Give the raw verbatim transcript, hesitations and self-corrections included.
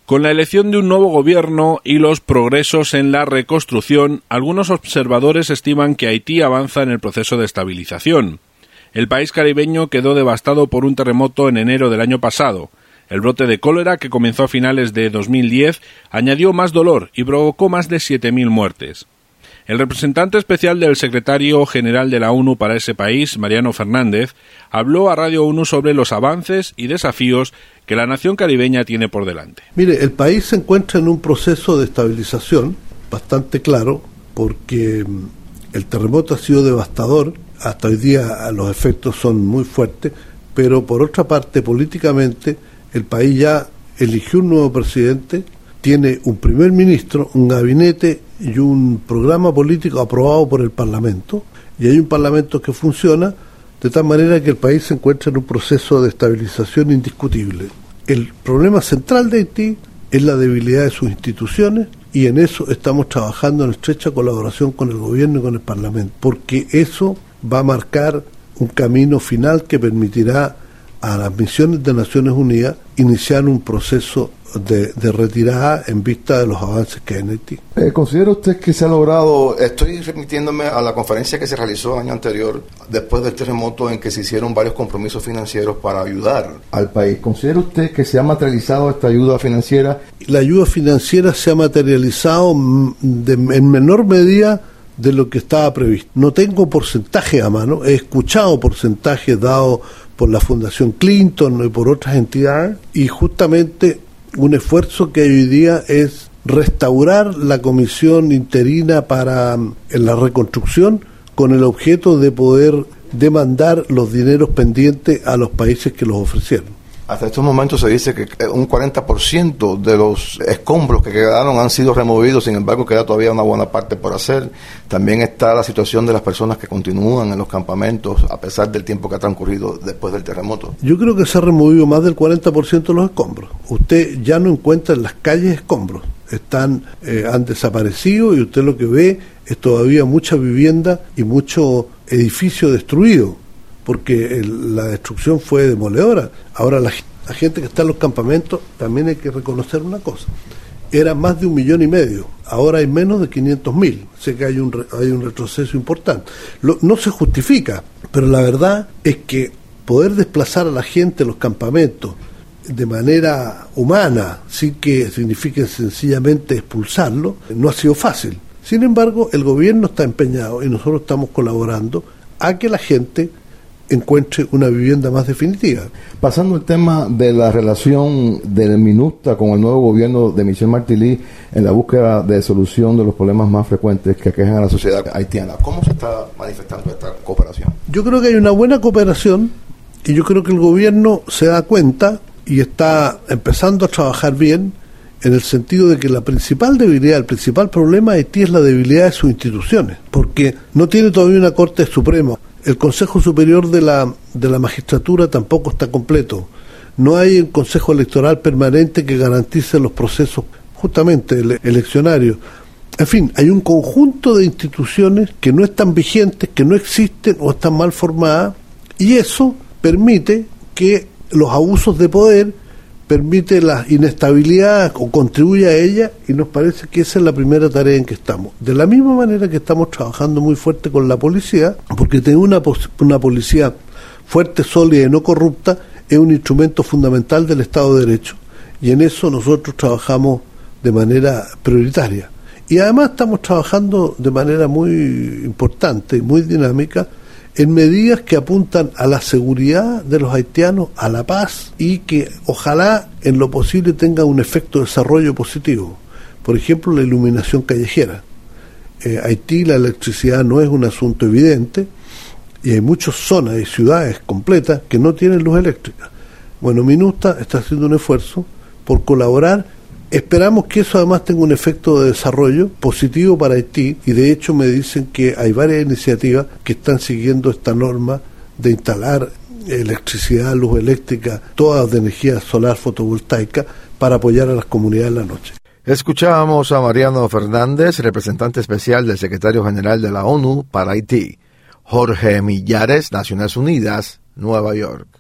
Con la elección de un nuevo gobierno y los progresos en la reconstrucción, algunos observadores estiman que Haití avanza en el proceso de estabilización. El país caribeño quedó devastado por un terremoto en enero del año pasado. El brote de cólera, que comenzó a finales de dos mil diez, añadió más dolor y provocó más de siete mil muertes. El representante especial del secretario general de la ONU para ese país, Mariano Fernández, habló a Radio ONU sobre los avances y desafíos que la nación caribeña tiene por delante. Mire, el país se encuentra en un proceso de estabilización bastante claro, porque el terremoto ha sido devastador. Hasta hoy día los efectos son muy fuertes, pero por otra parte, políticamente, el país ya eligió un nuevo presidente, tiene un primer ministro, un gabinete y un programa político aprobado por el Parlamento, y hay un Parlamento que funciona de tal manera que el país se encuentra en un proceso de estabilización indiscutible. El problema central de Haití es la debilidad de sus instituciones, y en eso estamos trabajando en estrecha colaboración con el gobierno y con el Parlamento, porque eso va a marcar un camino final que permitirá a las misiones de Naciones Unidas iniciar un proceso de, de retirada en vista de los avances que hay en Haití. Eh, ¿Considera usted que se ha logrado, estoy remitiéndome a la conferencia que se realizó el año anterior, después del terremoto, en que se hicieron varios compromisos financieros para ayudar al país? ¿Considera usted que se ha materializado esta ayuda financiera? La ayuda financiera se ha materializado de, en menor medida de lo que estaba previsto. No tengo porcentaje a mano, he escuchado porcentajes dados por la Fundación Clinton y por otras entidades, y justamente un esfuerzo que hoy día es restaurar la comisión interina para en la reconstrucción con el objeto de poder demandar los dineros pendientes a los países que los ofrecieron. Hasta estos momentos se dice que un cuarenta por ciento de los escombros que quedaron han sido removidos, sin embargo queda todavía una buena parte por hacer. También está la situación de las personas que continúan en los campamentos a pesar del tiempo que ha transcurrido después del terremoto. Yo creo que se ha removido más del cuarenta por ciento de los escombros. Usted ya no encuentra en las calles escombros, están eh, han desaparecido, y usted lo que ve es todavía mucha vivienda y mucho edificio destruido, porque el, la destrucción fue demoledora. Ahora la, la gente que está en los campamentos, también hay que reconocer una cosa, era más de un millón y medio, ahora hay menos de quinientos mil, sé que hay un, hay un retroceso importante. Lo, no se justifica, pero la verdad es que poder desplazar a la gente en los campamentos de manera humana, sin que signifique sencillamente expulsarlo, no ha sido fácil. Sin embargo, el gobierno está empeñado, y nosotros estamos colaborando a que la gente encuentre una vivienda más definitiva. Pasando al tema de la relación del MINUSTA con el nuevo gobierno de Michel Martelly en la búsqueda de solución de los problemas más frecuentes que aquejan a la sociedad haitiana, ¿cómo se está manifestando esta cooperación? Yo creo que hay una buena cooperación, y yo creo que el gobierno se da cuenta y está empezando a trabajar bien, en el sentido de que la principal debilidad, el principal problema de Haití es la debilidad de sus instituciones, porque no tiene todavía una Corte Suprema. El Consejo Superior de la, de la Magistratura tampoco está completo. No hay un Consejo Electoral permanente que garantice los procesos justamente ele- eleccionarios. En fin, hay un conjunto de instituciones que no están vigentes, que no existen o están mal formadas, y eso permite que los abusos de poder, permite la inestabilidad o contribuye a ella, y nos parece que esa es la primera tarea en que estamos. De la misma manera que estamos trabajando muy fuerte con la policía, porque tener una, una policía fuerte, sólida y no corrupta es un instrumento fundamental del Estado de Derecho, y en eso nosotros trabajamos de manera prioritaria. Y además estamos trabajando de manera muy importante y muy dinámica en medidas que apuntan a la seguridad de los haitianos, a la paz, y que ojalá en lo posible tenga un efecto de desarrollo positivo. Por ejemplo, la iluminación callejera. Eh, Haití, la electricidad no es un asunto evidente, y hay muchas zonas y ciudades completas que no tienen luz eléctrica. Bueno, MINUSTA está haciendo un esfuerzo por colaborar. Esperamos que eso además tenga un efecto de desarrollo positivo para Haití, y de hecho me dicen que hay varias iniciativas que están siguiendo esta norma de instalar electricidad, luz eléctrica, todas de energía solar fotovoltaica, para apoyar a las comunidades en la noche. Escuchábamos a Mariano Fernández, representante especial del secretario general de la ONU para Haití. Jorge Millares, Naciones Unidas, Nueva York.